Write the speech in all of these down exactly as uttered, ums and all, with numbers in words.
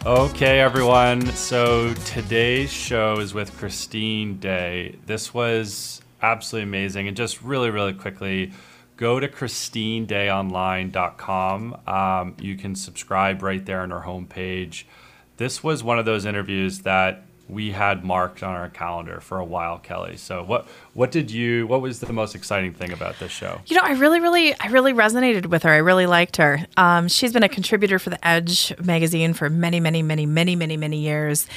Okay, everyone. So today's show is with Christine Day. This was absolutely amazing. And just really, really quickly, go to christine day online dot com. Um, you can subscribe right there on our homepage. This was one of those interviews that we had marked on our calendar for a while, Kelly. So what what did you, what was the most exciting thing about this show? You know, I really, really, I really resonated with her. I really liked her. Um, she's been a contributor for The Edge magazine for many, many, many, many, many, many years.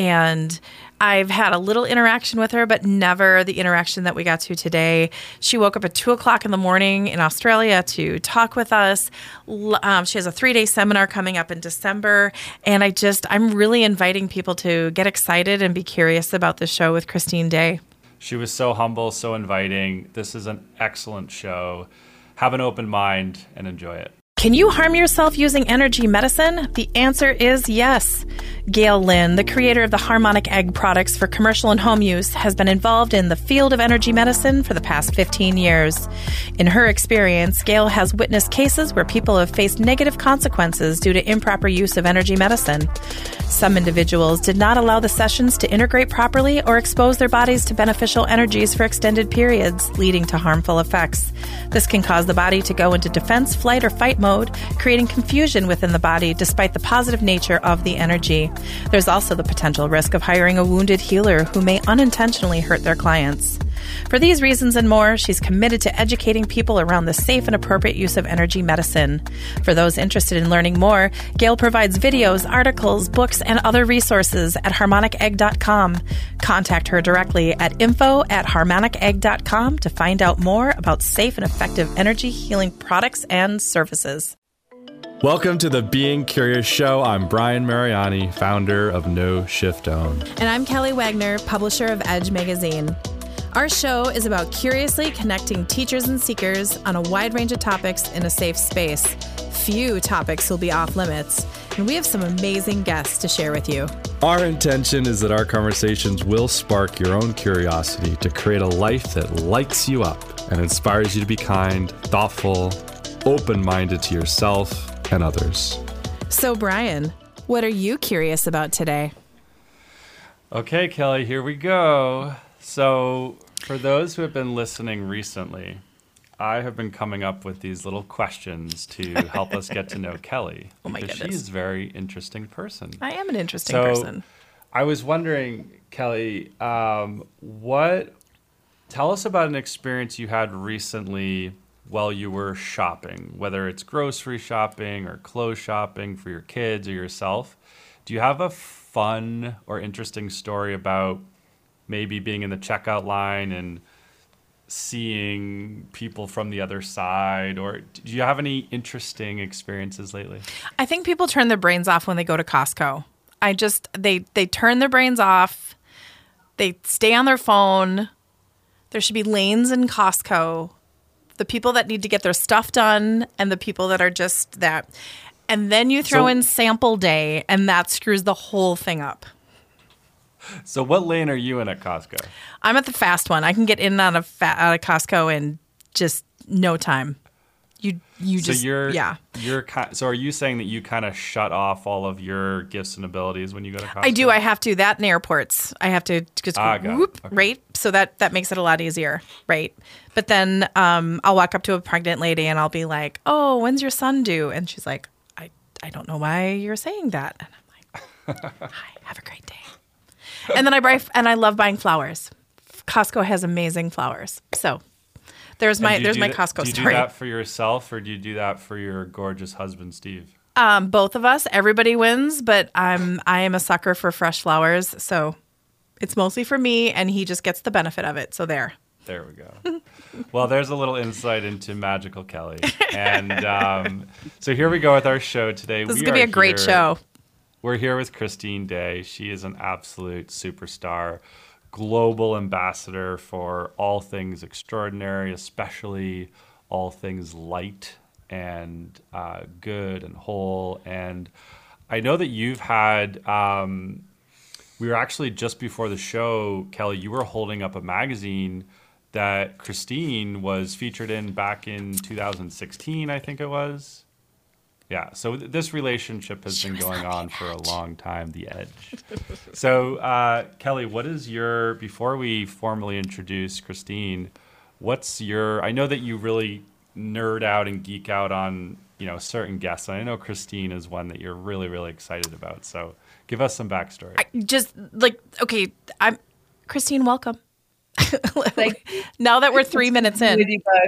And I've had a little interaction with her, but never the interaction that we got to today. She woke up at two o'clock in the morning in Australia to talk with us. Um, she has a three-day seminar coming up in December. And I just, I'm really inviting people to get excited and be curious about the show with Christine Day. She was so humble, so inviting. This is an excellent show. Have an open mind and enjoy it. Can you harm yourself using energy medicine? The answer is yes. Gail Lynn, the creator of the Harmonic Egg products for commercial and home use, has been involved in the field of energy medicine for the past fifteen years. In her experience, Gail has witnessed cases where people have faced negative consequences due to improper use of energy medicine. Some individuals did not allow the sessions to integrate properly or expose their bodies to beneficial energies for extended periods, leading to harmful effects. This can cause the body to go into defense, flight, or fight mode, creating confusion within the body despite the positive nature of the energy. There's also the potential risk of hiring a wounded healer who may unintentionally hurt their clients. For these reasons and more, she's committed to educating people around the safe and appropriate use of energy medicine. For those interested in learning more, Gail provides videos, articles, books, and other resources at harmonic egg dot com. Contact her directly at info at harmonic egg dot com to find out more about safe and effective energy healing products and services. Welcome to the Being Curious Show. I'm Brian Mariani, founder of No Shift Own. And I'm Kelly Wagner, publisher of Edge magazine. Our show is about curiously connecting teachers and seekers on a wide range of topics in a safe space. Few topics will be off limits, and we have some amazing guests to share with you. Our intention is that our conversations will spark your own curiosity to create a life that lights you up and inspires you to be kind, thoughtful, open-minded to yourself and others. So, Brian, what are you curious about today? Okay, Kelly, here we go. So, for those who have been listening recently, I have been coming up with these little questions to help us get to know Kelly. Oh my because goodness. she's a very interesting person. I am an interesting so, person. I was wondering, Kelly, um, what? Tell us about an experience you had recently while you were shopping, whether it's grocery shopping or clothes shopping for your kids or yourself. Do you have a fun or interesting story about maybe being in the checkout line and seeing people from the other side? Or do you have any interesting experiences lately? I think people turn their brains off when they go to Costco. I just, they, they turn their brains off. They stay on their phone. There should be lanes in Costco. The people that need to get their stuff done and the people that are just that. And then you throw so, in sample day, and that screws the whole thing up. So what lane are you in at Costco? I'm at the fast one. I can get in and out of, fa- out of Costco in just no time. You you so just you're, yeah. You're so are you saying that you kind of shut off all of your gifts and abilities when you go to Costco? I do. I have to. That in airports. I have to just ah, go, whoop, okay. right? So that, that makes it a lot easier, right? But then um, I'll walk up to a pregnant lady and I'll be like, oh, when's your son due? And she's like, I, I don't know why you're saying that. And I'm like, hi, have a great day. And then I buy, and I love buying flowers. Costco has amazing flowers. So there's my there's my that, Costco story. Do you story. do that for yourself or do you do that for your gorgeous husband, Steve? Um, both of us. Everybody wins, but I'm I am a sucker for fresh flowers. So it's mostly for me, and he just gets the benefit of it. So there. There we go. Well, there's a little insight into Magical Kelly. And um, so here we go with our show today. This we is going to be a great here, show. We're here with Christine Day. She is an absolute superstar, global ambassador for all things extraordinary, especially all things light and uh, good and whole. And I know that you've had... Um, we were actually just before the show, Kelly, you were holding up a magazine that Christine was featured in back in two thousand sixteen, I think it was. Yeah. So th- this relationship has been going on, on for a long time, the edge. So, uh, Kelly, what is your, before we formally introduce Christine, what's your, I know that you really nerd out and geek out on, you know, certain guests. And I know Christine is one that you're really, really excited about. So give us some backstory. I just like, okay, I'm Christine, welcome. Now that we're three minutes in.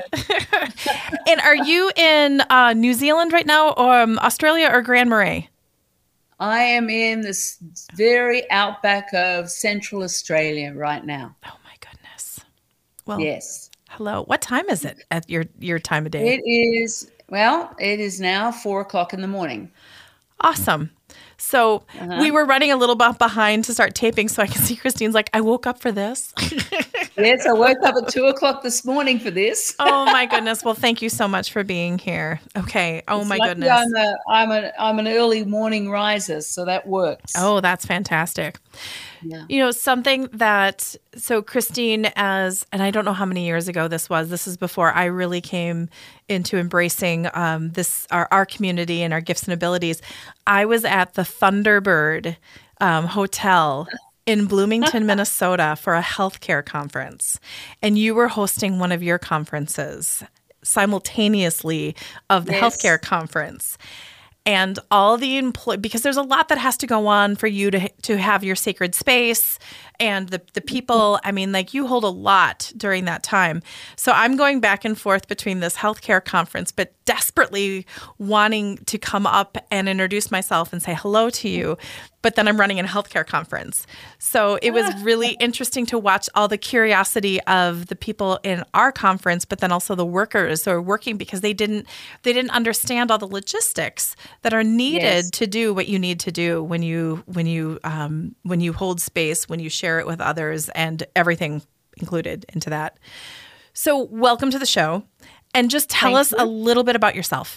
And are you in uh, New Zealand right now, or um, Australia, or Grand Marais? I am in this very outback of Central Australia right now. Oh my goodness. Well, yes. Hello. What time is it at your, your time of day? It is, well, it is now four o'clock in the morning. Awesome. So uh-huh. we were running a little bit behind to start taping, so I can see Christine's like, I woke up for this. Yes, I woke up at two o'clock this morning for this. Oh my goodness! Well, thank you so much for being here. Okay. Oh it's my lucky goodness. I'm a, I'm a, I'm an early morning riser, so that works. Oh, that's fantastic. Yeah. You know, something that, so Christine, as, and I don't know how many years ago this was, this is before I really came into embracing um, this, our, our community and our gifts and abilities. I was at the Thunderbird um, Hotel in Bloomington, Minnesota for a healthcare conference. And you were hosting one of your conferences simultaneously of the yes. healthcare conference. And all the employ because there's a lot that has to go on for you to to have your sacred space and the the people. I mean, like you hold a lot during that time. So I'm going back and forth between this healthcare conference, but desperately wanting to come up and introduce myself and say hello to you. But then I'm running a healthcare conference. So it was really interesting to watch all the curiosity of the people in our conference, but then also the workers who are working because they didn't they didn't understand all the logistics that are needed yes. to do what you need to do when you when you um, when you hold space, when you share it with others, and everything included into that. So welcome to the show, and just tell Thank us you. a little bit about yourself.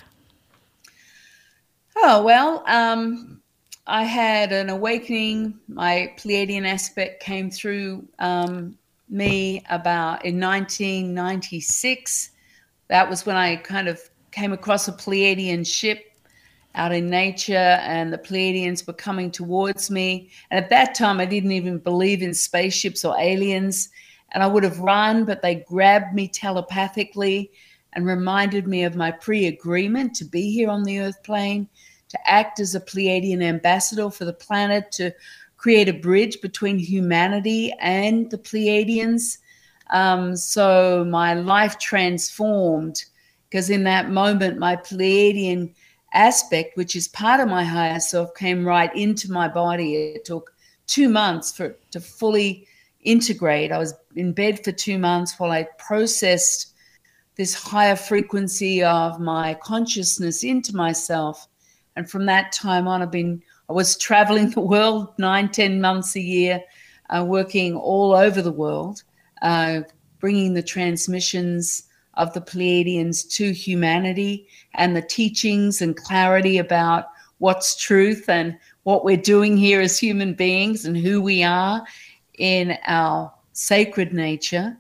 Oh, well, um, I had an awakening. My Pleiadian aspect came through um, me about in nineteen ninety-six. That was when I kind of came across a Pleiadian ship out in nature, and the Pleiadians were coming towards me. And at that time, I didn't even believe in spaceships or aliens, and I would have run, but they grabbed me telepathically and reminded me of my pre-agreement to be here on the Earth plane, to act as a Pleiadian ambassador for the planet, to create a bridge between humanity and the Pleiadians. Um, so my life transformed, because in that moment, my Pleiadian aspect, which is part of my higher self, came right into my body. It took two months for it to fully integrate. I was in bed for two months while I processed this higher frequency of my consciousness into myself. And from that time on, I've been, I was traveling the world nine, ten months a year, uh, working all over the world, uh, bringing the transmissions of the Pleiadians to humanity and the teachings and clarity about what's truth and what we're doing here as human beings and who we are in our sacred nature.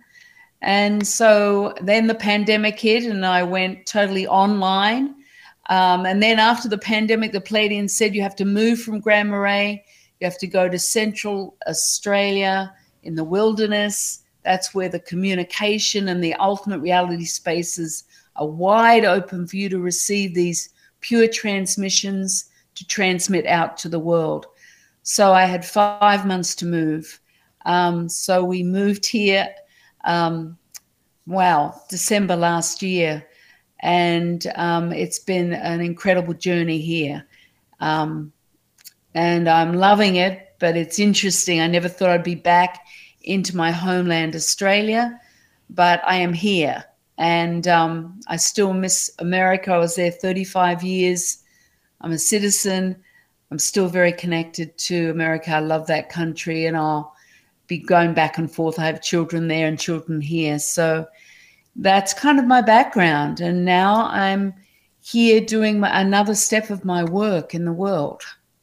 And so then the pandemic hit and I went totally online. Um, and then after the pandemic, the Pleiadians said you have to move from Grand Marais. You have to go to Central Australia in the wilderness. That's where the communication and the ultimate reality spaces are wide open for you to receive these pure transmissions to transmit out to the world. So I had five months to move. Um, so we moved here, um, wow, December last year. And um, it's been an incredible journey here. Um, and I'm loving it, but it's interesting. I never thought I'd be back into my homeland, Australia, but I am here. And um, I still miss America. I was there thirty-five years. I'm a citizen. I'm still very connected to America. I love that country, and I'll be going back and forth. I have children there and children here. So that's kind of my background. And now I'm here doing my, another step of my work in the world.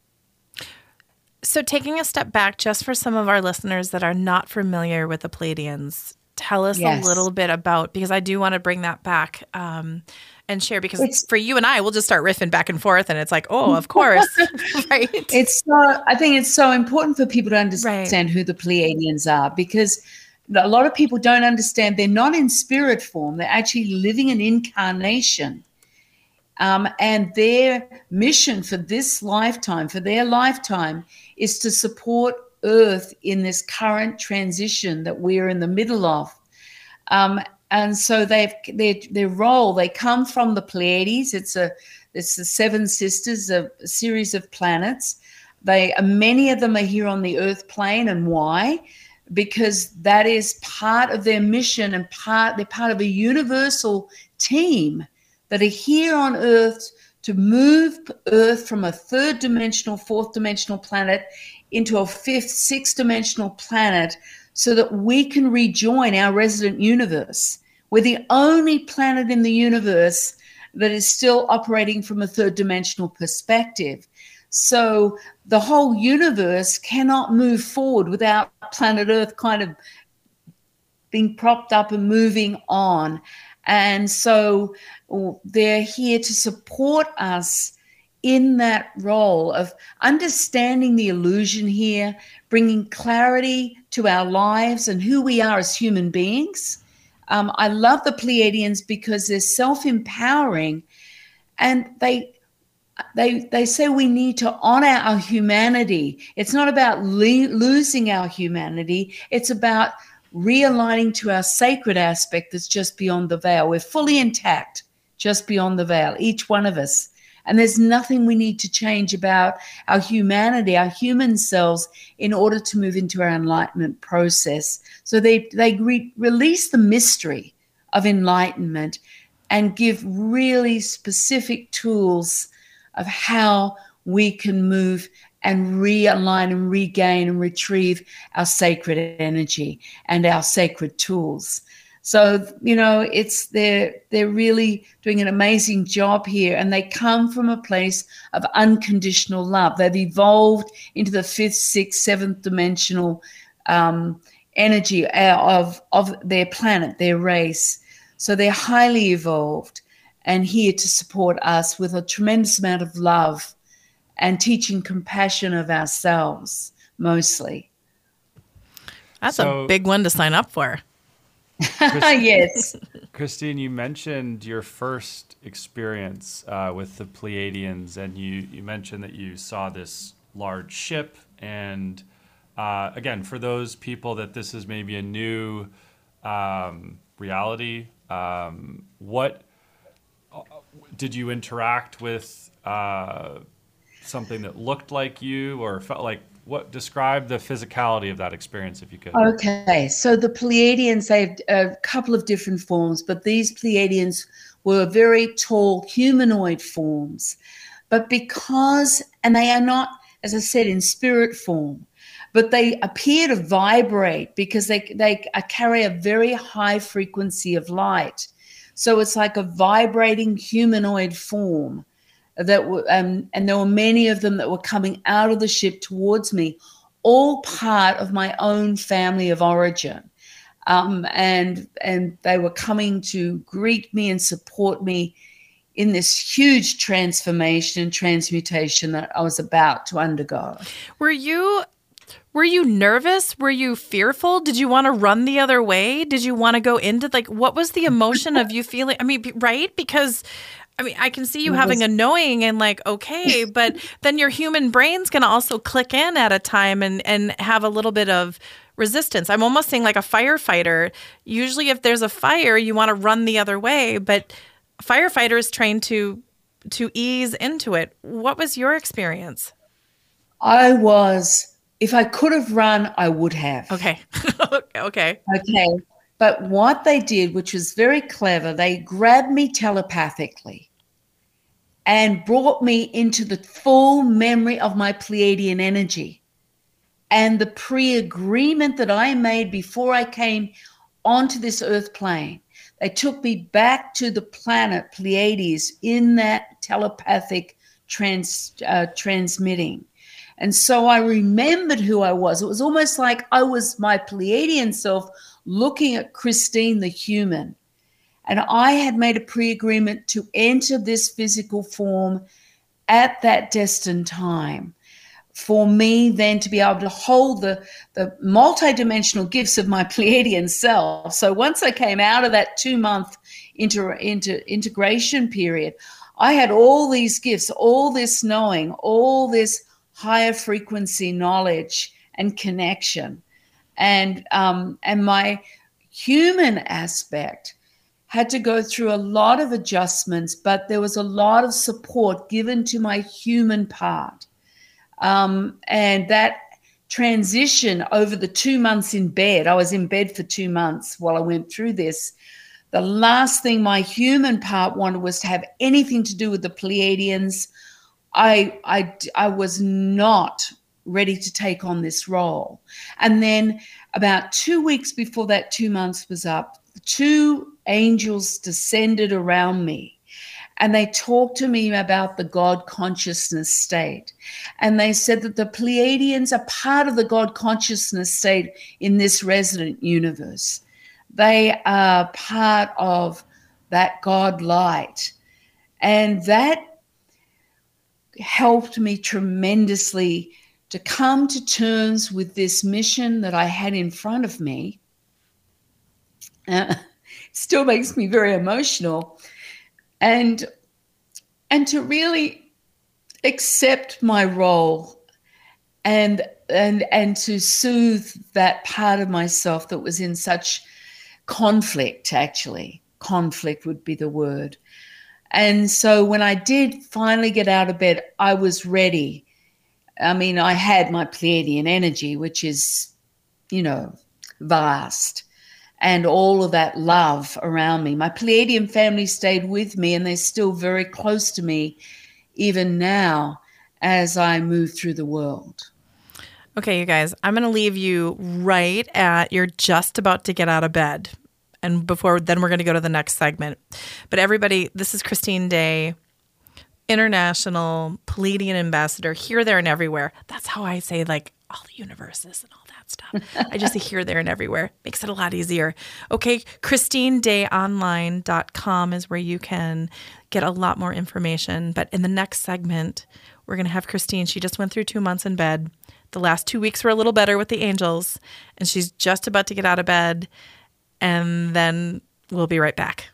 So taking a step back, just for some of our listeners that are not familiar with the Pleiadians, tell us yes. a little bit about, because I do want to bring that back um, and and share? Because It's- for you and I, we'll just start riffing back and forth, and it's like, oh, of course, right? It's so, I think it's so important for people to understand right. who the Pleiadians are, because a lot of people don't understand they're not in spirit form. They're actually living an incarnation. Um, and their mission for this lifetime, for their lifetime, is to support Earth in this current transition that we're in the middle of. Um, and so they've their their role, they come from the Pleiades. It's a it's the seven sisters, a, a series of planets. They many of them are here on the Earth plane, and why? Because that is part of their mission, and part they're part of a universal team that are here on Earth to move Earth from a third dimensional, fourth dimensional planet into a fifth, sixth dimensional planet, so that we can rejoin our resident universe. We're the only planet in the universe that is still operating from a third dimensional perspective. So the whole universe cannot move forward without planet Earth kind of being propped up and moving on. And so they're here to support us in that role of understanding the illusion here, bringing clarity to our lives and who we are as human beings. Um, I love the Pleiadians because they're self-empowering, and they they they say we need to honor our humanity. It's not about le- losing our humanity. It's about realigning to our sacred aspect that's just beyond the veil. We're fully intact just beyond the veil, each one of us. And there's nothing we need to change about our humanity, our human selves, in order to move into our enlightenment process. So they, they re- release the mystery of enlightenment and give really specific tools of how we can move and realign and regain and retrieve our sacred energy and our sacred tools. So, you know, it's they're they're really doing an amazing job here, and they come from a place of unconditional love. They've evolved into the fifth, sixth, seventh dimensional um, energy of of their planet, their race. So they're highly evolved and here to support us with a tremendous amount of love and teaching compassion of ourselves, mostly. That's so, a big one to sign up for. Christine, yes. Christine, you mentioned your first experience uh, with the Pleiadians, and you, you mentioned that you saw this large ship. And uh, again, for those people that this is maybe a new um, reality, um, what uh, did you interact with uh, something that looked like you or felt like? What describe the physicality of that experience, if you could? Okay, so the Pleiadians, they have a couple of different forms, but these Pleiadians were very tall humanoid forms. But because, and they are not, as I said, in spirit form, but they appear to vibrate because they they carry a very high frequency of light. So it's like a vibrating humanoid form. That were, um, and there were many of them that were coming out of the ship towards me, all part of my own family of origin. Um, and and they were coming to greet me and support me in this huge transformation and transmutation that I was about to undergo. Were you were you nervous? Were you fearful? Did you want to run the other way? Did you want to go into, like, what was the emotion of you feeling? I mean, right? Because I mean, I can see you having a knowing and like, okay, but then your human brain's going to also click in at a time and, and have a little bit of resistance. I'm almost saying like a firefighter. Usually if there's a fire, you want to run the other way, but a firefighter is trained to to ease into it. What was your experience? I was, if I could have run, I would have. Okay. okay. Okay. But what they did, which was very clever, they grabbed me telepathically and brought me into the full memory of my Pleiadian energy and the pre-agreement that I made before I came onto this earth plane. They took me back to the planet Pleiades in that telepathic trans, uh, transmitting. And so I remembered who I was. It was almost like I was my Pleiadian self looking at Christine the human. And I had made a pre-agreement to enter this physical form at that destined time, for me then to be able to hold the, the multidimensional gifts of my Pleiadian self. So once I came out of that two-month inter, inter, integration period, I had all these gifts, all this knowing, all this higher frequency knowledge and connection. And, um, and my human aspect had to go through a lot of adjustments, but there was a lot of support given to my human part. Um, and that transition over the two months in bed, I was in bed for two months while I went through this. The last thing my human part wanted was to have anything to do with the Pleiadians. I, I, I was not ready to take on this role. And then about two weeks before that two months was up, two angels descended around me. And they talked to me about the God consciousness state. And they said that the Pleiadians are part of the God consciousness state in this resident universe. They are part of that God light. And that helped me tremendously to come to terms with this mission that I had in front of me. Uh, still makes me very emotional. And, and to really accept my role and, and, and to soothe that part of myself that was in such conflict, actually. Conflict would be the word. And so when I did finally get out of bed, I was ready. I mean, I had my Pleiadian energy, which is, you know, vast. And all of that love around me. My Pleiadian family stayed with me, and they're still very close to me even now as I move through the world. Okay, you guys, I'm going to leave you right at you're just about to get out of bed. And before then, we're going to go to the next segment. But everybody, this is Christine Day, international Pleiadian ambassador, here, there, and everywhere. That's how I say, like, all the universes and all that stuff. I just say here, there, and everywhere. Makes it a lot easier. Okay, christine day online dot com is where you can get a lot more information. But in the next segment, we're going to have Christine. She just went through two months in bed. The last two weeks were a little better with the angels, and she's just about to get out of bed. And then we'll be right back.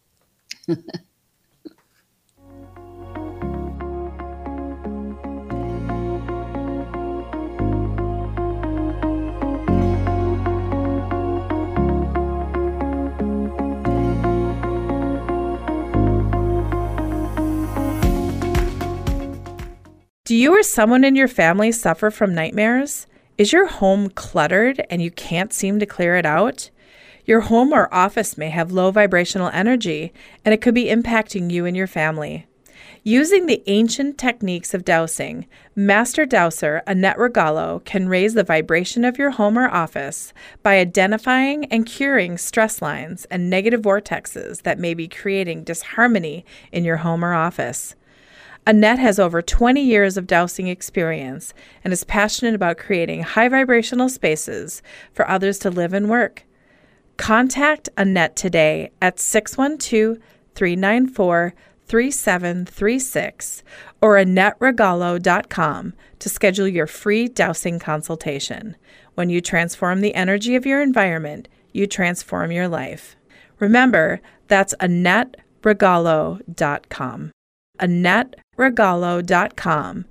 Do you or someone in your family suffer from nightmares? Is your home cluttered and you can't seem to clear it out? Your home or office may have low vibrational energy, and it could be impacting you and your family. Using the ancient techniques of dowsing, Master Dowser Annette Regalo can raise the vibration of your home or office by identifying and curing stress lines and negative vortexes that may be creating disharmony in your home or office. Annette has over twenty years of dowsing experience and is passionate about creating high vibrational spaces for others to live and work. Contact Annette today at six one two, three nine four, three seven three six or annette regalo dot com to schedule your free dowsing consultation. When you transform the energy of your environment, you transform your life. Remember, that's annette regalo dot com. annette regalo dot com.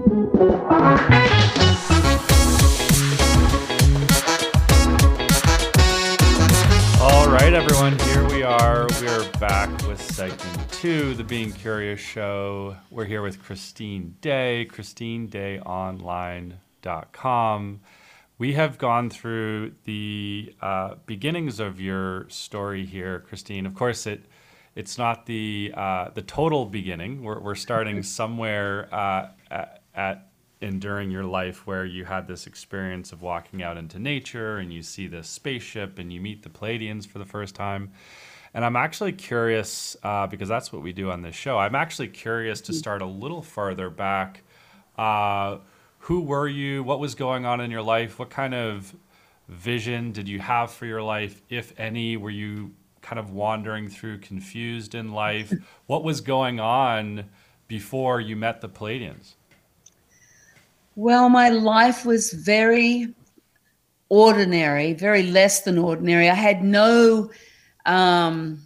All right, everyone, here we are. We're back with segment two, the Being Curious Show. We're here with Christine Day, christine day online dot com. We have gone through the uh, beginnings of your story here, Christine. Of course, it it's not the uh, the total beginning. We're we're starting somewhere uh, at, at and during your life where you had this experience of walking out into nature and you see this spaceship and you meet the Pleiadians for the first time. And I'm actually curious, uh, because that's what we do on this show, I'm actually curious to start a little farther back. Uh, who were you? What was going on in your life? What kind of vision did you have for your life, if any? Were you kind of wandering through, confused in life. What was going on before you met the Pleiadians? Well, my life was very ordinary, very less than ordinary. I had no um,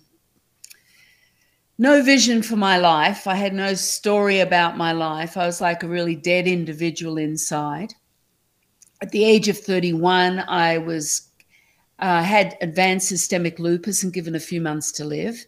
no vision for my life. I had no story about my life. I was like a really dead individual inside. At the age of thirty-one, I was uh, had advanced systemic lupus and given a few months to live.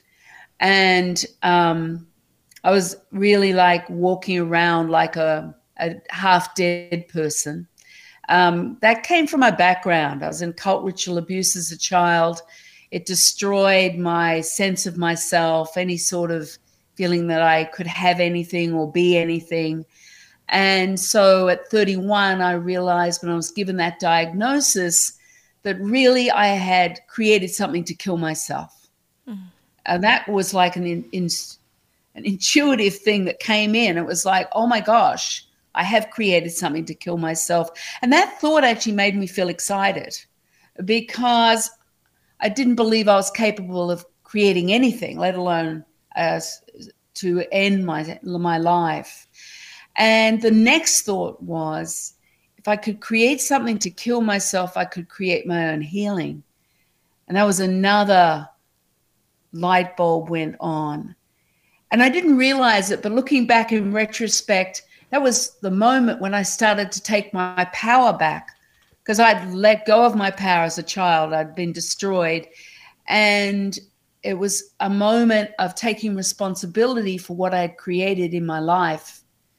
And um, I was really like walking around like a, a half dead person. Um, that came from my background. I was in cult ritual abuse as a child. It destroyed my sense of myself, any sort of feeling that I could have anything or be anything. And so at thirty-one, I realized when I was given that diagnosis that really I had created something to kill myself. Mm-hmm. And that was like an, in, in, an intuitive thing that came in. It was like, oh my gosh, I have created something to kill myself. And that thought actually made me feel excited because I didn't believe I was capable of creating anything, let alone uh, to end my, my life. And the next thought was, if I could create something to kill myself, I could create my own healing. And that was another light bulb went on. And I didn't realize it, but looking back in retrospect, that was the moment when I started to take my power back because I'd let go of my power as a child. I'd been destroyed. And it was a moment of taking responsibility for what I had created in my life.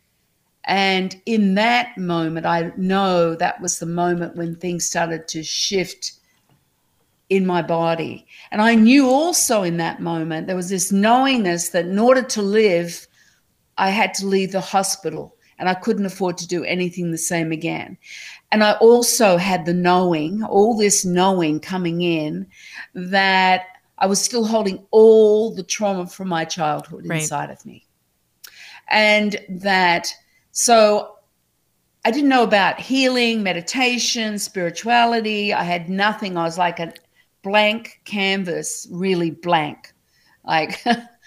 And in that moment, I know that was the moment when things started to shift in my body. And I knew also in that moment, there was this knowingness that in order to live, I had to leave the hospital. And I couldn't afford to do anything the same again. And I also had the knowing, all this knowing coming in, that I was still holding all the trauma from my childhood right. inside of me. And that, so I didn't know about healing, meditation, spirituality. I had nothing. I was like a blank canvas, really blank. Like...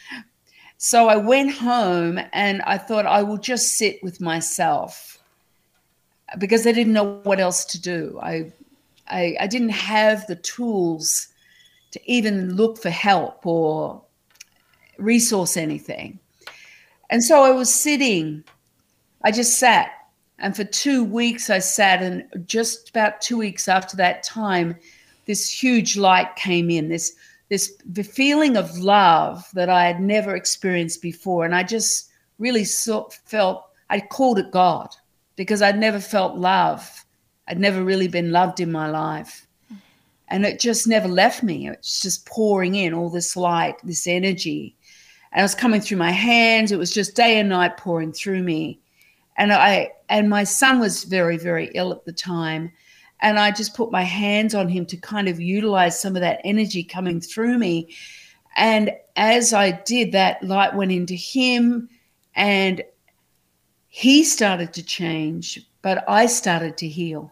So I went home and I thought I will just sit with myself because I didn't know what else to do. I, I, I didn't have the tools to even look for help or resource anything. And so I was sitting, I just sat. And for two weeks I sat, and just about two weeks after that time, this huge light came in, this this the feeling of love that I had never experienced before. And I just really so, felt, I called it God because I'd never felt love. I'd never really been loved in my life. And it just never left me. It's just pouring in all this light, this energy. And it was coming through my hands. It was just day and night pouring through me. And I and my son was very, very ill at the time. And I just put my hands on him to kind of utilize some of that energy coming through me. And as I did, that light went into him and he started to change, but I started to heal.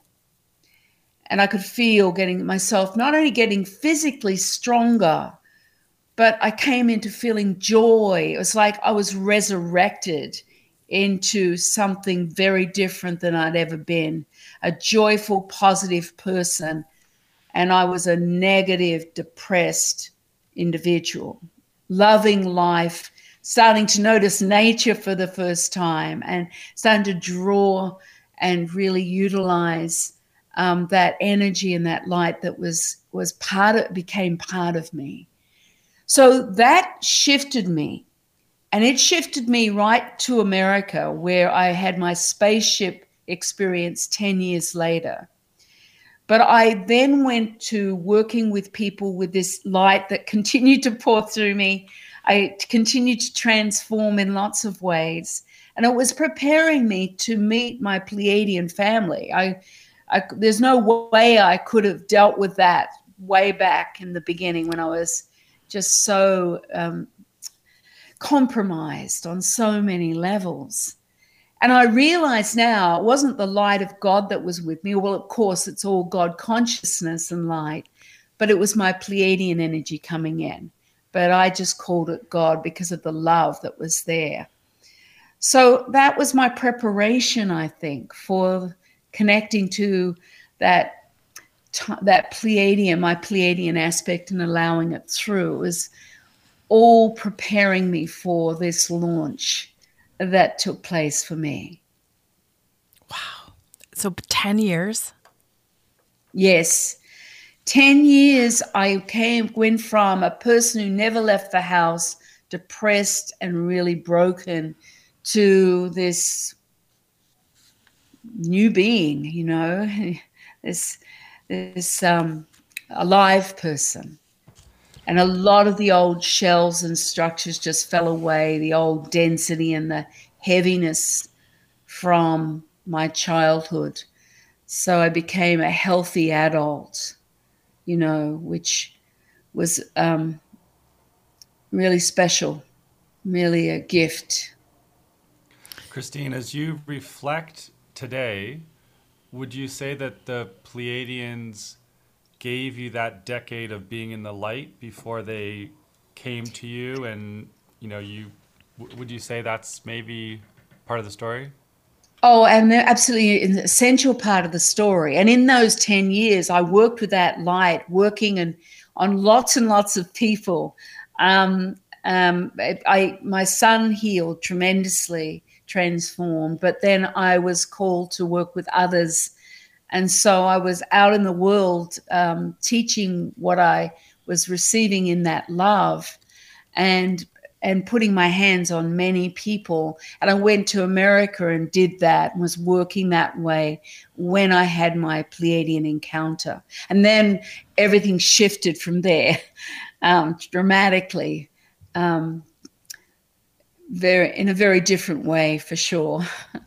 And I could feel getting myself not only getting physically stronger, but I came into feeling joy. It was like I was resurrected into something very different than I'd ever been, a joyful, positive person. And I was a negative, depressed individual, loving life, starting to notice nature for the first time and starting to draw and really utilize um, that energy and that light that was, was part of, became part of me. So that shifted me. And it shifted me right to America, where I had my spaceship experience ten years later. But I then went to working with people with this light that continued to pour through me. I continued to transform in lots of ways. And it was preparing me to meet my Pleiadian family. I, I, there's no way I could have dealt with that way back in the beginning when I was just so... Um, compromised on so many levels. And I realize now it wasn't the light of God that was with me. Well, of course, it's all God consciousness and light. but it was my Pleiadian energy coming in. But I just called it God because of the love that was there. So that was my preparation, I think, for connecting to that that Pleiadian, my Pleiadian aspect, and allowing it through. It was all preparing me for this launch that took place for me. Wow. So ten years? Yes. ten years I came, went from a person who never left the house, depressed and really broken, to this new being, you know, this, this um, alive person. And a lot of the old shells and structures just fell away, the old density and the heaviness from my childhood. So I became a healthy adult, you know, which was um, really special, really a gift. Christine, as you reflect today, would you say that the Pleiadians gave you that decade of being in the light before they came to you, and you know, you would you say that's maybe part of the story? Oh, and they're absolutely an essential part of the story. And in those ten years, I worked with that light, working and on lots and lots of people. Um, um, I, I my son healed tremendously, transformed, but then I was called to work with others. And so I was out in the world um, teaching what I was receiving in that love, and and putting my hands on many people. And I went to America and did that and was working that way when I had my Pleiadian encounter. And then everything shifted from there um, dramatically, um, very in a very different way, for sure.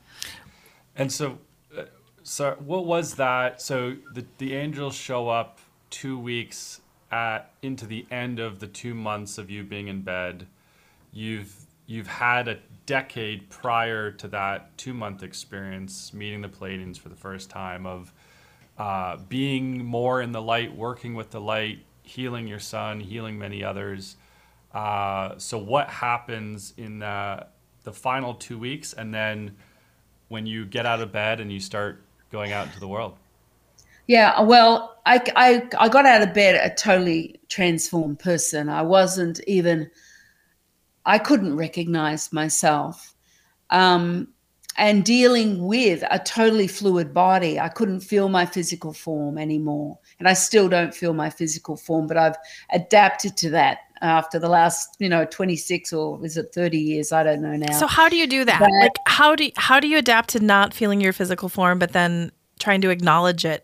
And so... So what was that? So the, the angels show up two weeks at into the end of the two months of you being in bed. You've you've had a decade prior to that two month experience, meeting the Pleiadians for the first time, of uh, being more in the light, working with the light, healing your son, healing many others. Uh, so what happens in the, the final two weeks, and then when you get out of bed and you start going out into the world? Yeah, well, I, I, I got out of bed a totally transformed person. I wasn't even, I couldn't recognize myself. Um, and dealing with a totally fluid body, I couldn't feel my physical form anymore. And I still don't feel my physical form, but I've adapted to that after the last, you know, twenty-six or is it thirty years? I don't know now. So how do you do that? But, like, how do you, how do you adapt to not feeling your physical form, but then trying to acknowledge it?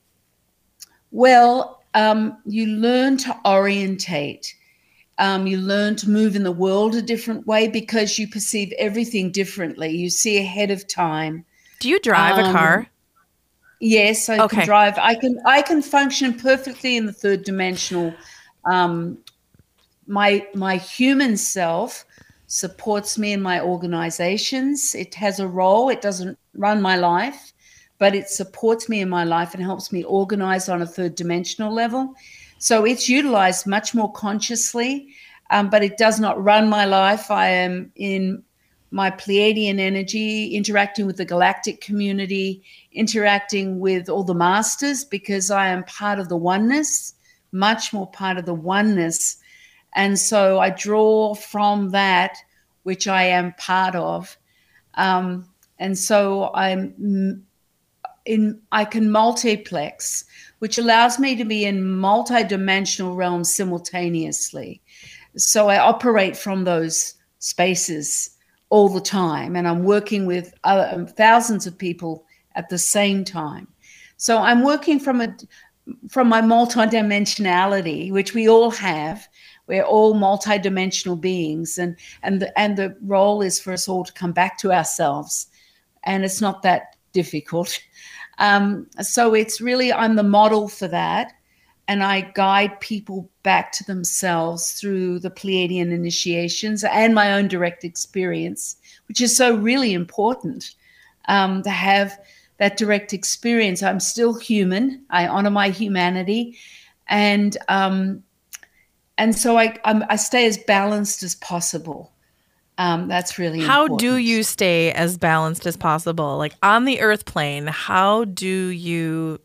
Well, um, you learn to orientate. Um, you learn to move in the world a different way because you perceive everything differently. You see ahead of time. Do you drive um, a car? Yes, I okay. can drive. I can I can function perfectly in the third dimensional. Um, my my human self supports me in my organizations. It has a role. It doesn't run my life, but it supports me in my life and helps me organize on a third dimensional level. So it's utilized much more consciously, um, but it does not run my life. I am in my Pleiadian energy, interacting with the galactic community, interacting with all the masters, because I am part of the oneness, much more part of the oneness. And so I draw from that, which I am part of. Um, and so I'm in, I can multiplex, which allows me to be in multidimensional realms simultaneously. So I operate from those spaces all the time, and I'm working with other, thousands of people at the same time. So I'm working from a from my multidimensionality, which we all have. We're all multidimensional beings, and and the, and the role is for us all to come back to ourselves, and it's not that difficult. Um, so it's really, I'm the model for that, and I guide people back to themselves through the Pleiadian initiations and my own direct experience, which is so really important um, to have that direct experience. I'm still human. I honor my humanity. And um, and so I I'm, I stay as balanced as possible. Um, that's really how important. do you stay as balanced as possible? Like on the earth plane, how do you?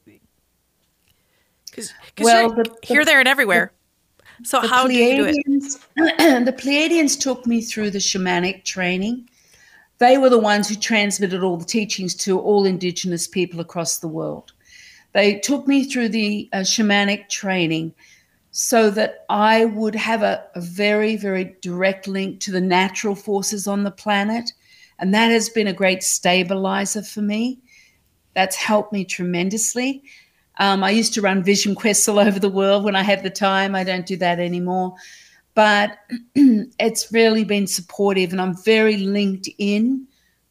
Because Well, you're the- here, there, and everywhere. So The how do you do it? Pleiadians, the Pleiadians took me through the shamanic training. They were the ones who transmitted all the teachings to all indigenous people across the world. They took me through the uh, shamanic training so that I would have a, a very, very direct link to the natural forces on the planet. And that has been a great stabilizer for me. That's helped me tremendously. Um, I used to run vision quests all over the world when I had the time. I don't do that anymore. But it's really been supportive, and I'm very linked in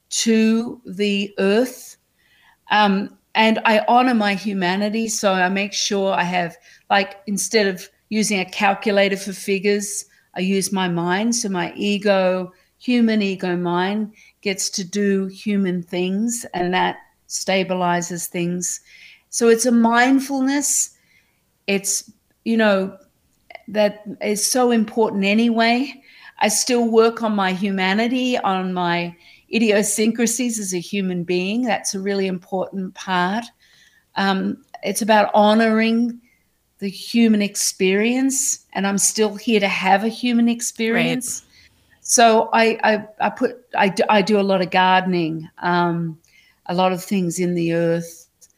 to the earth. Um, and I honor my humanity, so I make sure I have, like, instead of using a calculator for figures, I use my mind. So my ego, human ego mind, gets to do human things, and that stabilizes things. So it's a mindfulness. It's, you know, that is so important anyway. I still work on my humanity, on my idiosyncrasies as a human being. That's a really important part. Um, it's about honoring the human experience, and I'm still here to have a human experience. Right. So I, I, I put, I do, I do a lot of gardening, um, a lot of things in the earth.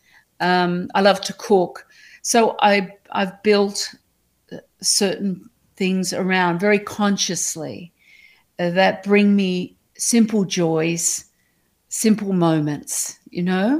Um, I love to cook. So I, I've built certain things around very consciously uh, that bring me simple joys, simple moments, you know?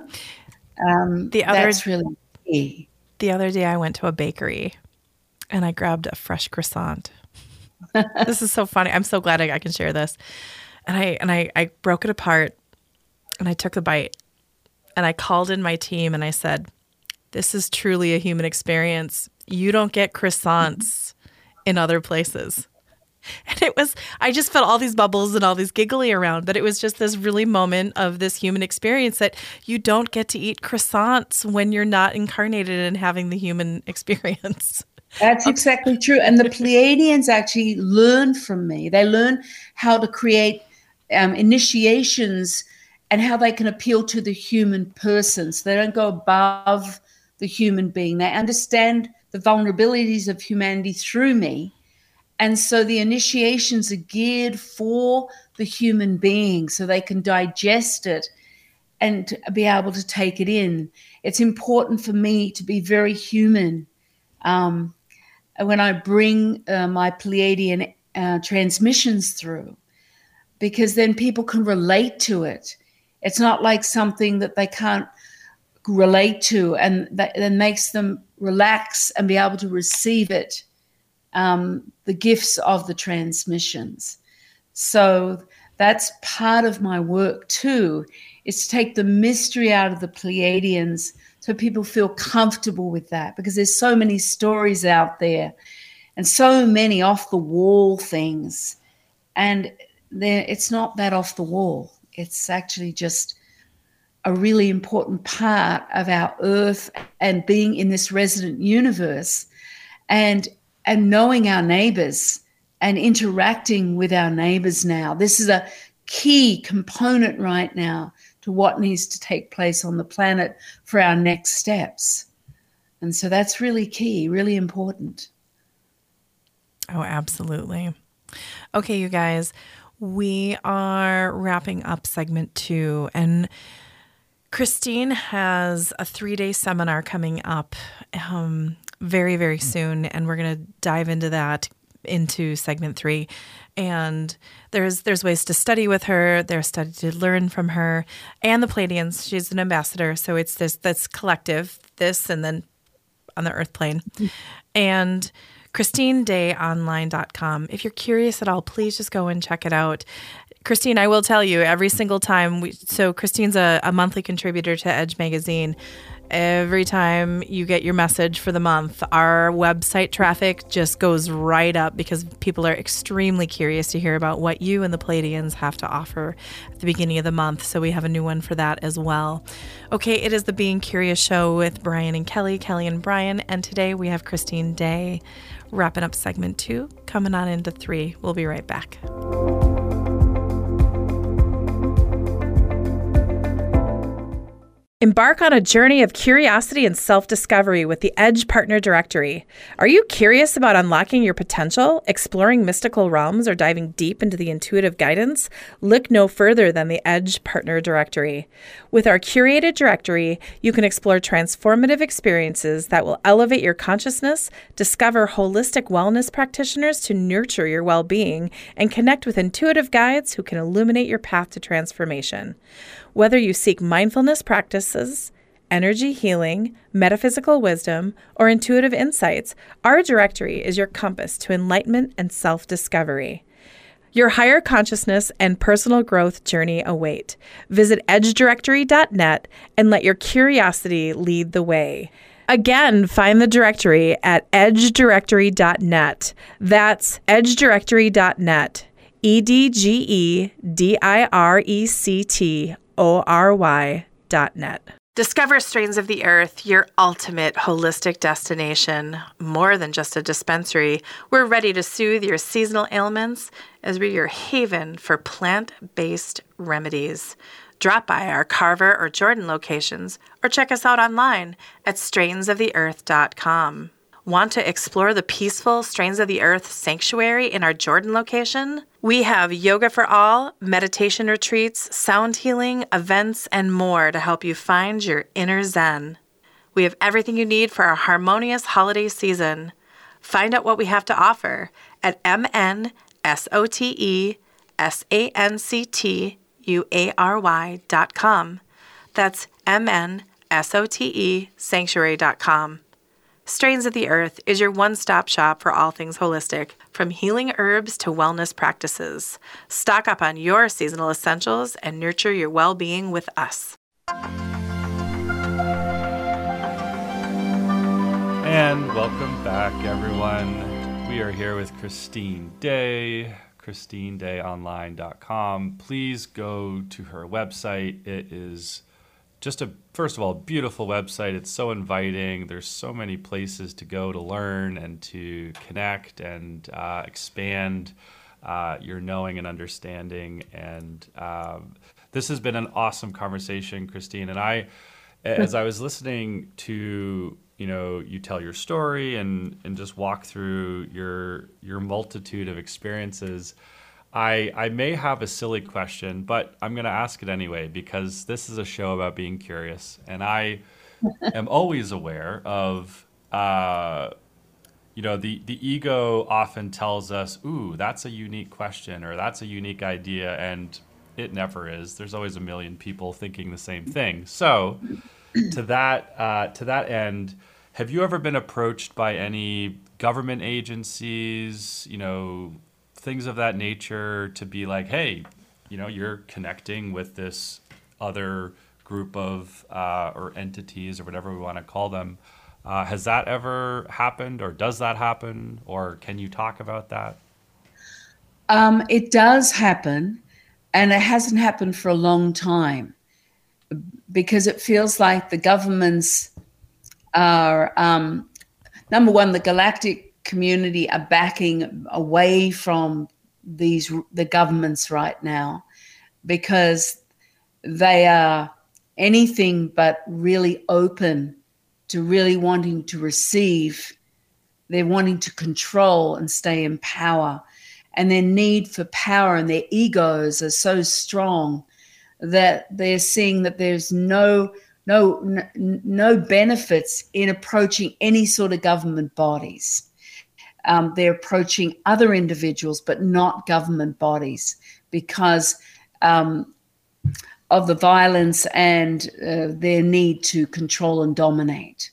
Um, the other, that's really key. The other day I went to a bakery and I grabbed a fresh croissant. This is so funny. I'm so glad I, I can share this. And I and I, I broke it apart and I took a bite. And I called in my team and I said, this is truly a human experience. You don't get croissants in other places. And it was, I just felt all these bubbles and all these giggly around, but it was just this really moment of this human experience that you don't get to eat croissants when you're not incarnated and having the human experience. That's exactly true. And the Pleiadians actually learn from me. They learn how to create um, initiations and how they can appeal to the human person. So they don't go above the human being. They understand the vulnerabilities of humanity through me. And so the initiations are geared for the human being so they can digest it and be able to take it in. It's important for me to be very human. Um, when I bring uh, my Pleiadian uh, transmissions through, because then people can relate to it. It's not like something that they can't relate to, and that then makes them relax and be able to receive it, um, the gifts of the transmissions. So that's part of my work too, is to take the mystery out of the Pleiadians so people feel comfortable with that, because there's so many stories out there and so many off the wall things, and it's not that off the wall. It's actually just a really important part of our earth and being in this resident universe and and knowing our neighbors and interacting with our neighbors now. This is a key component right now to what needs to take place on the planet for our next steps. And so that's really key, really important. Oh, absolutely. Okay, you guys. We are wrapping up segment two, and Christine has a three-day seminar coming up um, very, very soon, and we're going to dive into that into segment three. And there's there's ways to study with her, there's study to learn from her, and the Pleiadians. She's an ambassador, so it's this that's collective, this and then on the earth plane. Mm-hmm. And Christine Day Online dot com. If you're curious at all, please just go and check it out. Christine, I will tell you every single time. We, so Christine's a, a monthly contributor to Edge Magazine. Every time you get your message for the month, our website traffic just goes right up because people are extremely curious to hear about what you and the Pleiadians have to offer at the beginning of the month. So we have a new one for that as well. Okay, it is the Being Curious Show with Brian and Kelly, Kelly and Brian. And today we have Christine Day wrapping up segment two, coming on into three. We'll be right back. Embark on a journey of curiosity and self-discovery with the Edge Partner Directory. Are you curious about unlocking your potential, exploring mystical realms, or diving deep into the intuitive guidance? Look no further than the Edge Partner Directory. With our curated directory, you can explore transformative experiences that will elevate your consciousness, discover holistic wellness practitioners to nurture your well-being, and connect with intuitive guides who can illuminate your path to transformation. Whether you seek mindfulness practices, energy healing, metaphysical wisdom, or intuitive insights, our directory is your compass to enlightenment and self-discovery. Your higher consciousness and personal growth journey await. Visit edge directory dot net and let your curiosity lead the way. Again, find the directory at edge directory dot net. That's edge directory dot net. E D G E D I R E C T O R Y dot net. Discover Strains of the Earth, your ultimate holistic destination. More than just a dispensary, we're ready to soothe your seasonal ailments as we're your haven for plant-based remedies. Drop by our Carver or Jordan locations or check us out online at strains of the earth dot com. Want to explore the peaceful Strains of the Earth sanctuary in our Jordan location? We have yoga for all, meditation retreats, sound healing, events, and more to help you find your inner zen. We have everything you need for our harmonious holiday season. Find out what we have to offer at M N S O T E S A N C T U A R Y dot com. That's M N S O T E sanctuary dot com. Strains of the Earth is your one-stop shop for all things holistic, from healing herbs to wellness practices. Stock up on your seasonal essentials and nurture your well-being with us. And welcome back, everyone. We are here with Christine Day, christine day online dot com. Please go to her website. It is just a, first of all, beautiful website. It's so inviting. There's so many places to go to learn and to connect and uh, expand uh, your knowing and understanding. And um, this has been an awesome conversation, Christine. And I, as I was listening to, you know, you tell your story and, and just walk through your your multitude of experiences, I, I may have a silly question, but I'm going to ask it anyway because this is a show about being curious. And I am always aware of, uh, you know, the, the ego often tells us, ooh, that's a unique question or that's a unique idea. And it never is. There's always a million people thinking the same thing. So to that, uh, to that end, have you ever been approached by any government agencies, you know, things of that nature to be like, hey, you know, you're connecting with this other group of uh, or entities or whatever we want to call them. Uh, has that ever happened or does that happen or can you talk about that? Um, it does happen, and it hasn't happened for a long time because it feels like the governments are, um, number one, the galactic community are backing away from these the governments right now because they are anything but really open to really wanting to receive. They're wanting to control and stay in power, and their need for power and their egos are so strong that they're seeing that there's no no no, no benefits in approaching any sort of government bodies. Um, they're approaching other individuals, but not government bodies because um, of the violence and uh, their need to control and dominate.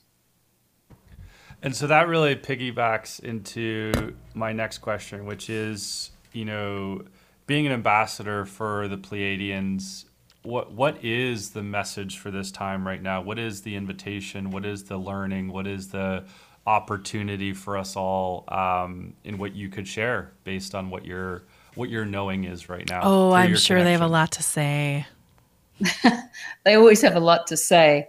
And so that really piggybacks into my next question, which is, you know, being an ambassador for the Pleiadians, what what is the message for this time right now? What is the invitation? What is the learning? What is the opportunity for us all, um, in what you could share based on what your what your knowing is right now? Oh, I'm sure connection? they have a lot to say. They always have a lot to say.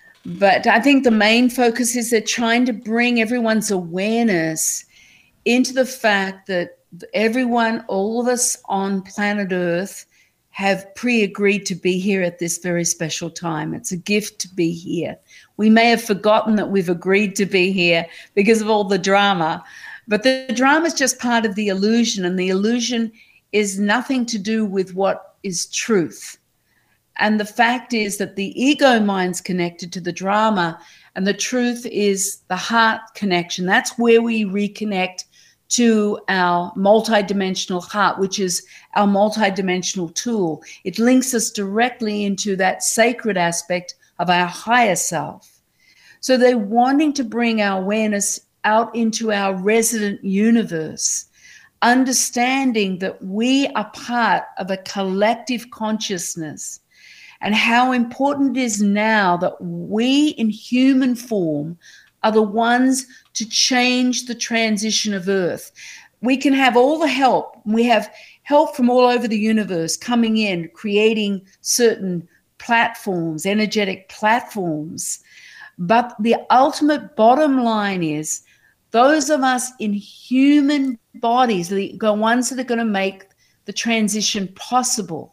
But I think the main focus is they're trying to bring everyone's awareness into the fact that everyone, all of us on planet Earth, have pre-agreed to be here at this very special time. It's a gift to be here. We may have forgotten that we've agreed to be here because of all the drama, but the drama is just part of the illusion, and the illusion is nothing to do with what is truth. And the fact is that the ego mind's connected to the drama, and the truth is the heart connection. That's where we reconnect to our multidimensional heart, which is our multidimensional tool. It links us directly into that sacred aspect of our higher self. So they're wanting to bring our awareness out into our resident universe, understanding that we are part of a collective consciousness, and how important it is now that we in human form are the ones to change the transition of Earth. We can have all the help. We have help from all over the universe coming in, creating certain platforms, energetic platforms. But the ultimate bottom line is those of us in human bodies, the ones that are going to make the transition possible.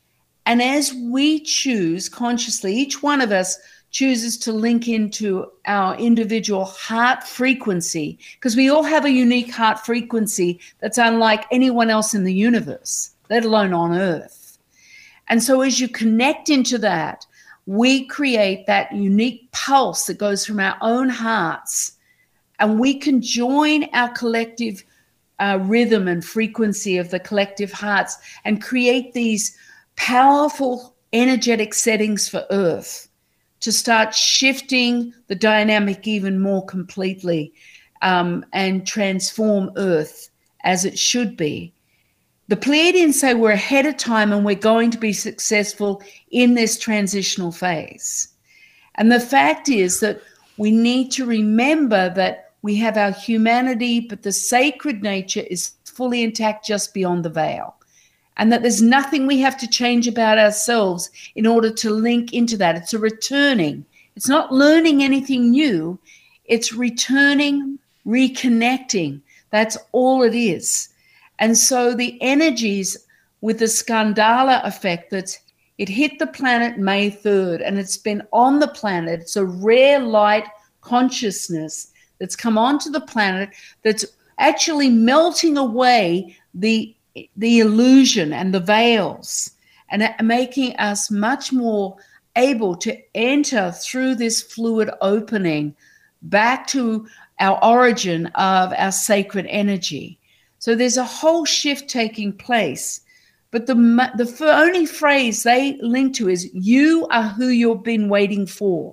And as we choose consciously, each one of us chooses to link into our individual heart frequency, because we all have a unique heart frequency that's unlike anyone else in the universe, let alone on Earth. And so as you connect into that, we create that unique pulse that goes from our own hearts, and we can join our collective uh, rhythm and frequency of the collective hearts and create these powerful energetic settings for Earth to start shifting the dynamic even more completely, um, and transform Earth as it should be. The Pleiadians say we're ahead of time and we're going to be successful in this transitional phase. And the fact is that we need to remember that we have our humanity, but the sacred nature is fully intact just beyond the veil. And that there's nothing we have to change about ourselves in order to link into that. It's a returning. It's not learning anything new. It's returning, reconnecting. That's all it is. And so the energies with the Skandala effect, that's it hit the planet May third, and it's been on the planet. It's a rare light consciousness that's come onto the planet that's actually melting away the the illusion and the veils, and making us much more able to enter through this fluid opening back to our origin of our sacred energy. So there's a whole shift taking place, but the, the only phrase they link to is, you are who you've been waiting for.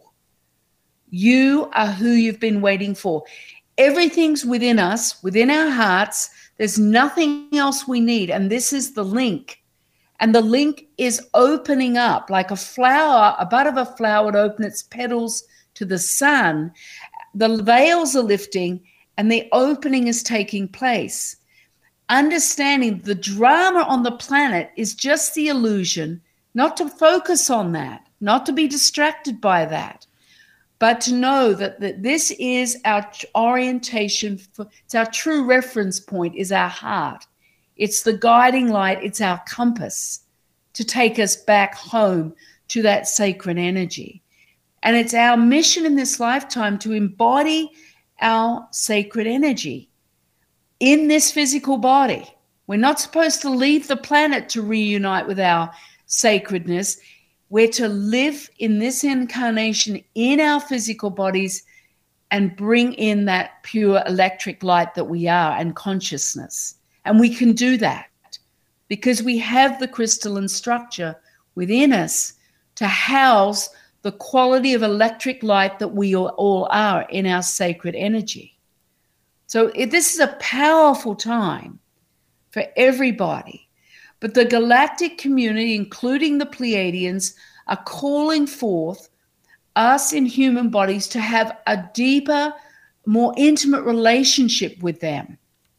You are who you've been waiting for. Everything's within us, within our hearts. There's nothing else we need. And this is the link. And the link is opening up like a flower, a bud of a flower would open its petals to the sun. The veils are lifting and the opening is taking place. Understanding the drama on the planet is just the illusion, not to focus on that, not to be distracted by that, but to know that, that this is our orientation, for, it's our true reference point is our heart. It's the guiding light, it's our compass to take us back home to that sacred energy. And it's our mission in this lifetime to embody our sacred energy in this physical body. We're not supposed to leave the planet to reunite with our sacredness. We're to live in this incarnation in our physical bodies and bring in that pure electric light that we are and consciousness. And we can do that because we have the crystalline structure within us to house the quality of electric light that we all are in our sacred energy. So it, this is a powerful time for everybody. But the galactic community, including the Pleiadians, are calling forth us in human bodies to have a deeper, more intimate relationship with them.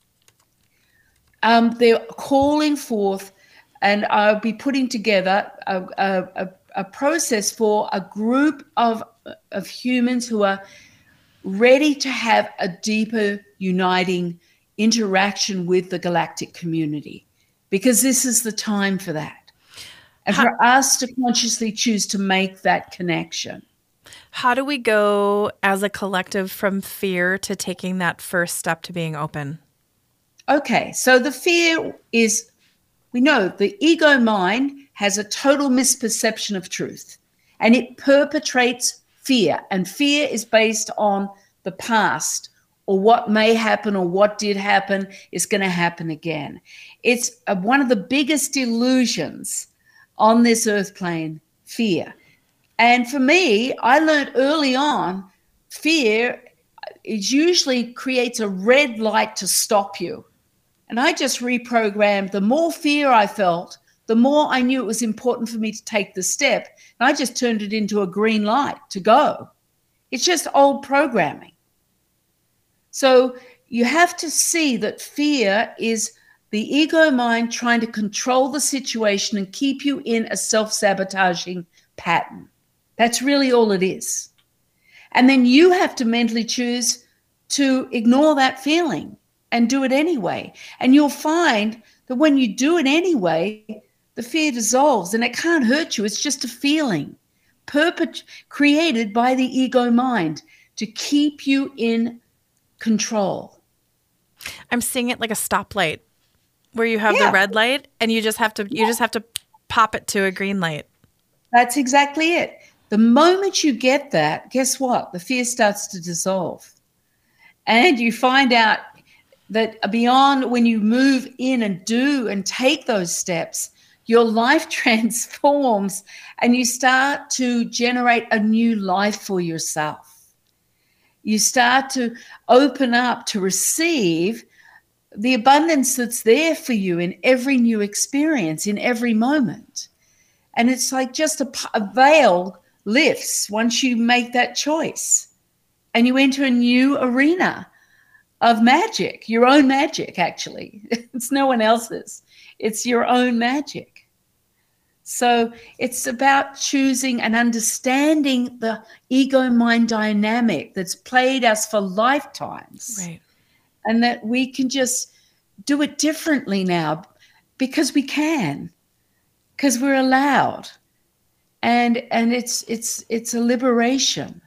Um, they're calling forth, and I'll be putting together a, a, a process for a group of, of humans who are ready to have a deeper, uniting interaction with the galactic community, because this is the time for that. And for us to consciously choose to make that connection. How do we go as a collective from fear to taking that first step to being open? Okay, so the fear is, we know the ego mind has a total misperception of truth, and it perpetrates fear. And fear is based on the past, or what may happen, or what did happen is going to happen again. It's a, one of the biggest illusions on this earth plane, fear. And for me, I learned early on, fear is usually creates a red light to stop you. And I just reprogrammed. The more fear I felt, the more I knew it was important for me to take the step. And I just turned it into a green light to go. It's just old programming. So you have to see that fear is the ego mind trying to control the situation and keep you in a self-sabotaging pattern. That's really all it is. And then you have to mentally choose to ignore that feeling and do it anyway. And you'll find that when you do it anyway, the fear dissolves and it can't hurt you. It's just a feeling perpet- created by the ego mind to keep you in control. I'm seeing it like a stoplight where you have Yeah. the red light and you just have to you just have to pop it to a green light. That's exactly it. The moment you get that, guess what? The fear starts to dissolve. And you find out that beyond when you move in and do and take those steps, your life transforms and you start to generate a new life for yourself. You start to open up to receive the abundance that's there for you in every new experience, in every moment. And it's like just a, a veil lifts once you make that choice and you enter a new arena of magic, your own magic, actually. It's no one else's. It's your own magic. So it's about choosing and understanding the ego-mind dynamic that's played us for lifetimes. Right. And that we can just do it differently now because we can, because we're allowed. And and it's it's it's a liberation.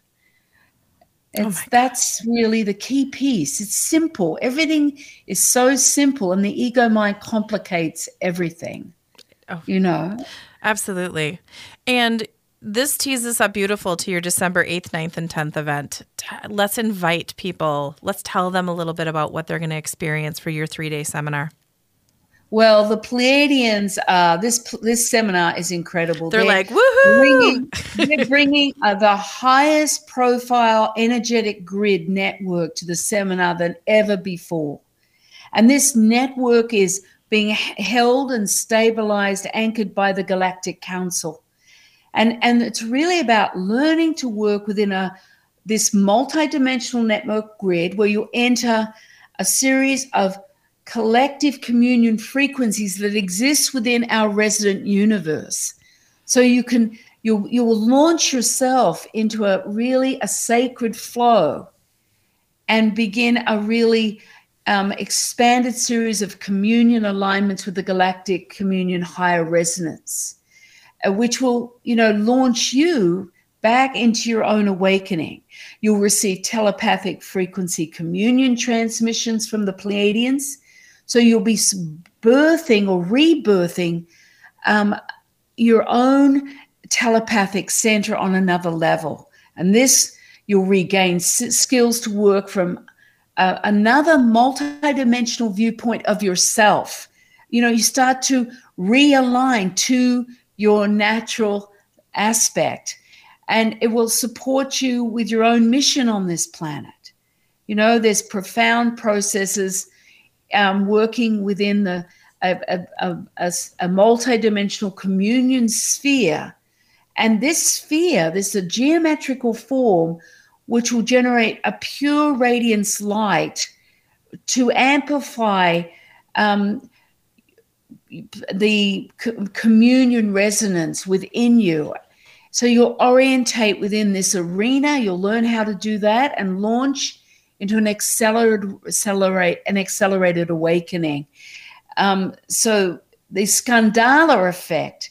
It's Oh that's really the key piece. It's simple. Everything is so simple, and the ego mind complicates everything. Oh. You know? Absolutely. And this tees us up beautiful to your December eighth, ninth, and tenth event. T- Let's invite people. Let's tell them a little bit about what they're going to experience for your three-day seminar. Well, the Pleiadians, uh, this this seminar is incredible. They're, They're like, woohoo! Bringing, they're bringing uh, the highest profile energetic grid network to the seminar than ever before. And this network is being held and stabilized, anchored by the Galactic Council. And, and it's really about learning to work within a this multidimensional network grid where you enter a series of collective communion frequencies that exist within our resident universe. So you can you you will launch yourself into a really a sacred flow and begin a really um, expanded series of communion alignments with the galactic communion higher resonance, uh, which will, you know, launch you back into your own awakening. You'll receive telepathic frequency communion transmissions from the Pleiadians. So you'll be birthing or rebirthing um, your own telepathic center on another level. And this, you'll regain s- skills to work from uh, another multidimensional viewpoint of yourself. You know, you start to realign to your natural aspect, and it will support you with your own mission on this planet. You know, there's profound processes Um, working within the a, a, a, a, a multi-dimensional communion sphere. And this sphere, this is a geometrical form, which will generate a pure radiance light to amplify um, the co- communion resonance within you. So you'll orientate within this arena. You'll learn how to do that and launch into an accelerated, accelerate, an accelerated awakening. Um, so the Skandala effect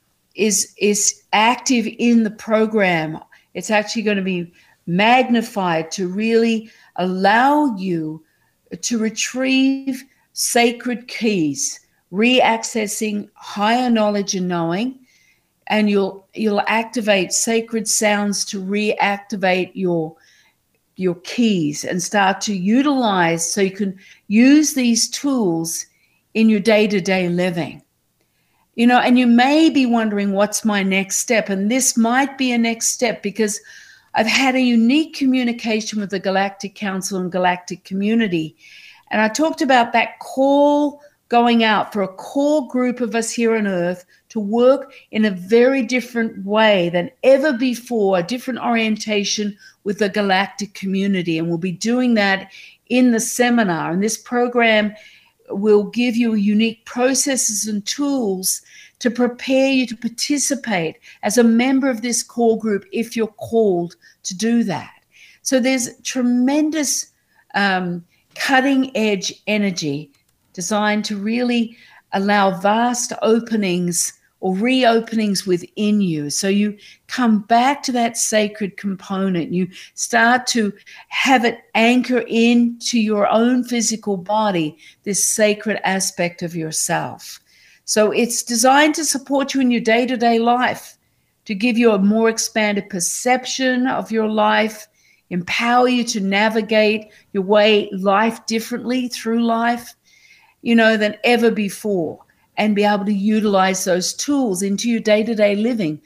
is is active in the program. It's actually going to be magnified to really allow you to retrieve sacred keys, re-accessing higher knowledge and knowing, and you'll you'll activate sacred sounds to reactivate your your keys and start to utilize, so you can use these tools in your day-to-day living. You know, and you may be wondering, what's my next step? And this might be a next step, because I've had a unique communication with the Galactic Council and Galactic Community. And I talked about that call going out for a core group of us here on Earth to work in a very different way than ever before, a different orientation with the Galactic Community. And we'll be doing that in the seminar. And this program will give you unique processes and tools to prepare you to participate as a member of this core group if you're called to do that. So there's tremendous um, cutting edge energy designed to really allow vast openings or reopenings within you. So you come back to that sacred component. You start to have it anchor into your own physical body, this sacred aspect of yourself. So it's designed to support you in your day-to-day life, to give you a more expanded perception of your life, empower you to navigate your way life differently through life, you know, than ever before, and be able to utilize those tools into your day-to-day living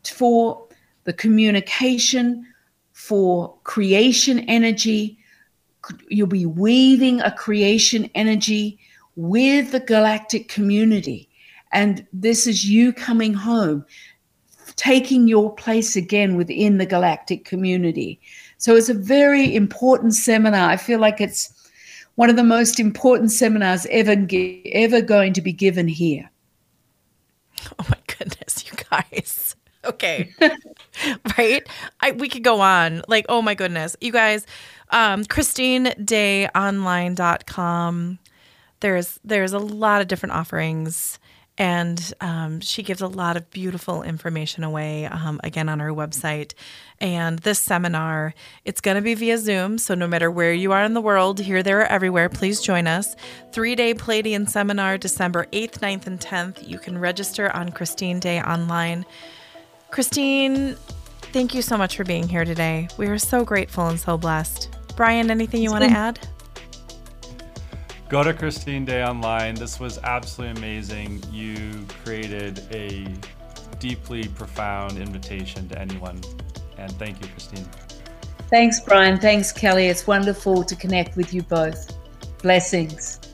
for the communication, for creation energy. You'll be weaving a creation energy with the galactic community. And this is you coming home, taking your place again within the galactic community. So it's a very important seminar. I feel like it's one of the most important seminars ever, ever going to be given here. Oh my goodness, you guys. Okay. Right? I, we could go on. Like, oh my goodness. You guys, um, Christine Day Online dot com. There's, there's a lot of different offerings. And um, she gives a lot of beautiful information away, um, again, on her website. And this seminar, it's going to be via Zoom. So no matter where you are in the world, here, there, or everywhere, please join us. Three-day Pleiadian seminar, December eighth, ninth, and tenth. You can register on Christine Day Online. Christine, thank you so much for being here today. We are so grateful and so blessed. Brian, anything you want to add? Go to Christine Day Online. This was absolutely amazing. You created a deeply profound invitation to anyone. And thank you, Christine. Thanks, Brian. Thanks, Kelly. It's wonderful to connect with you both. Blessings.